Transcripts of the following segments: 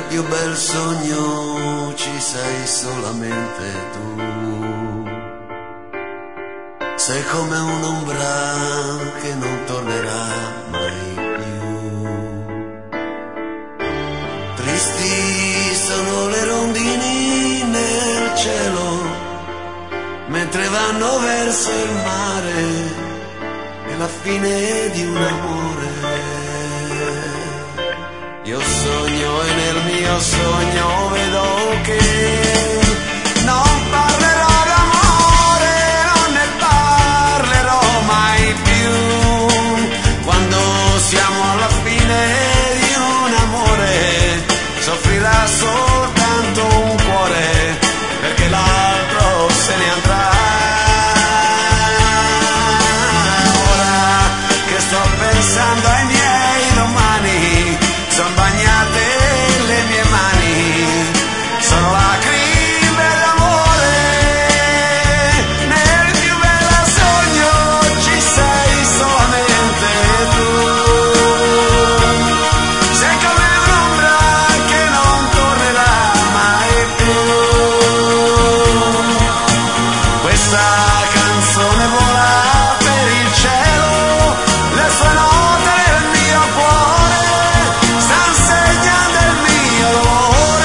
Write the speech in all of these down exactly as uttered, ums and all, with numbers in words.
più bel sogno ci sei solamente tu. Sei come un'ombra che non tornerà mai più. Tristi sono le rondini nel cielo, mentre vanno verso il mare, è la fine di un amore. Io sogno e nel mio sogno vedo che non parlerò d'amore, non ne parlerò mai più. Quando siamo alla fine di un amore, soffrirà soltanto un cuore, perché l'altro se ne andrà. Ora che sto pensando ai miei domani, son bagnate le mie mani, sono lacrime d'amore. Nel più bel sogno ci sei solamente tu. Sei come un'ombra che non tornerà mai più. Questa canzone vola per il cielo, le sue note nel mio cuore stan segnando il mio dolore.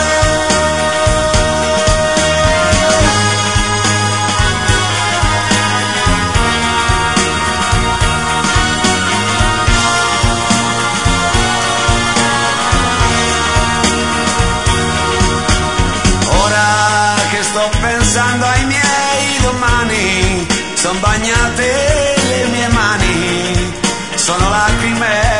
Ora che sto pensando ai miei domani, son bagnate le mie mani, sono lacrime